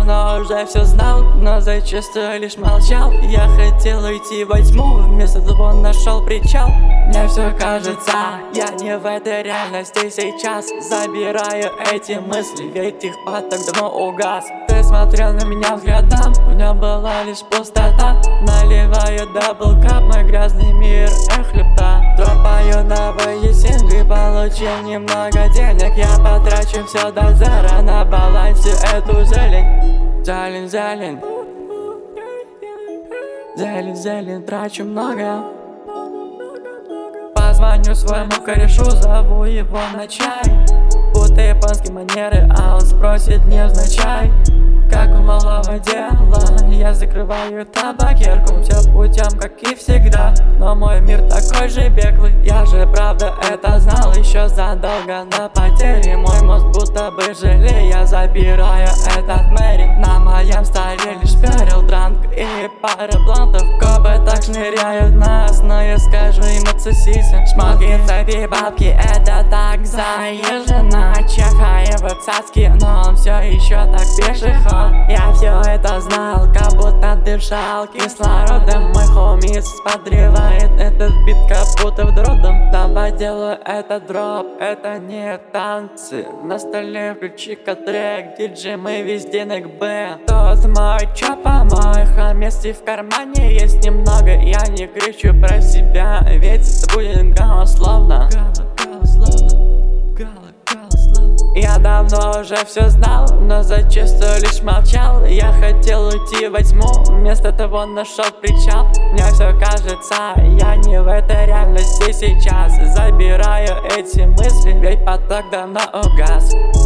давно уже все знал, но зачастую лишь молчал. Я хотел уйти во тьму, вместо того нашел причал. Мне все кажется, я не в этой реальности сейчас. Забираю эти мысли, ведь их поток давно угас. Ты смотрел на меня взглядом, в нем была лишь пустота. Наливаю даблкап, мой грязный мир, хлебта. Дропаю новые синглы, получил немного денег. Я потрачу все до зера, на балансе эту зелень. Зелень, зелень, зелень, зелень, трачу много. Позвоню своему корешу, зову его на чай. Будто японские манеры, а он спросит невзначай. Как у малого дела, я закрываю табакерку. Все путем, как и всегда, но мой мир такой же беглый. Я же правда это знал еще задолго до потери. Мой мозг будто бы желе, я забираю этот Мэри. На моем столе лишь перил, дранк и пара блантов. Копы так шныряют нас, но я скажу им отсосися. Шмотки, цепи, бабки, это так заезжено. Чахаева цацки, но он все еще так пешеход. Я все это знал, как будто дышал кислородом. Мой хомис подрывает этот бит, как будто в дротом. Давай делаю этот дроп, это не танцы. На столе включи-ка трек, диджей, мы везде на ГБ. Тот мой чопа, мой хомис, и в кармане есть немного. Я не кричу про себя, ведь это будет голословно. Я давно уже все знал, но зачастую лишь молчал. Я хотел уйти во тьму, вместо того нашел причал. Мне все кажется, я не в этой реальности сейчас. Забираю эти мысли, ведь поток давно угас.